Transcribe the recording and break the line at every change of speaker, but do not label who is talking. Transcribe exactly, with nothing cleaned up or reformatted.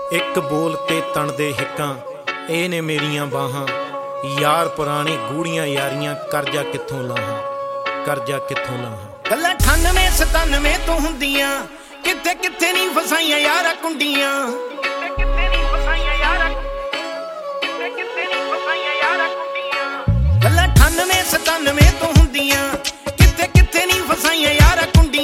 ਇੱਕ ਬੋਲ ਤੇ ਤਣ ਦੇ ਹਿੱਕਾਂ ਇਹ ਨੇ ਮੇਰੀਆਂ ਬਾਹਾਂ। ਯਾਰ ਪੁਰਾਣੀ ਗੂੜੀਆਂ ਯਾਰੀਆਂ ਕਰਜਾ ਕਿੱਥੋਂ ਲਾਹਾਂ, ਕਰਜਾ ਕਿੱਥੋਂ ਲਾਹਾਂ।
ਗੱਲਾਂ ਅਠਾਨਵੇਂ ਸਤਾਨਵੇਂ ਤੋਂ ਹੁੰਦੀਆਂ, ਕਿੱਥੇ ਕਿੱਥੇ ਨਹੀਂ ਫਸਾਈਆਂ ਯਾਰਾਂ ਕੁੰਡੀਆਂ। ਗੱਲਾਂ ਅਠਾਨਵੇਂ ਸਤਾਨਵੇਂ ਤੋਂ ਹੁੰਦੀਆਂ, ਕਿੱਥੇ ਕਿੱਥੇ ਨਹੀਂ ਫਸਾਈਆਂ ਯਾਰਾਂ ਕੁੰਡੀਆਂ।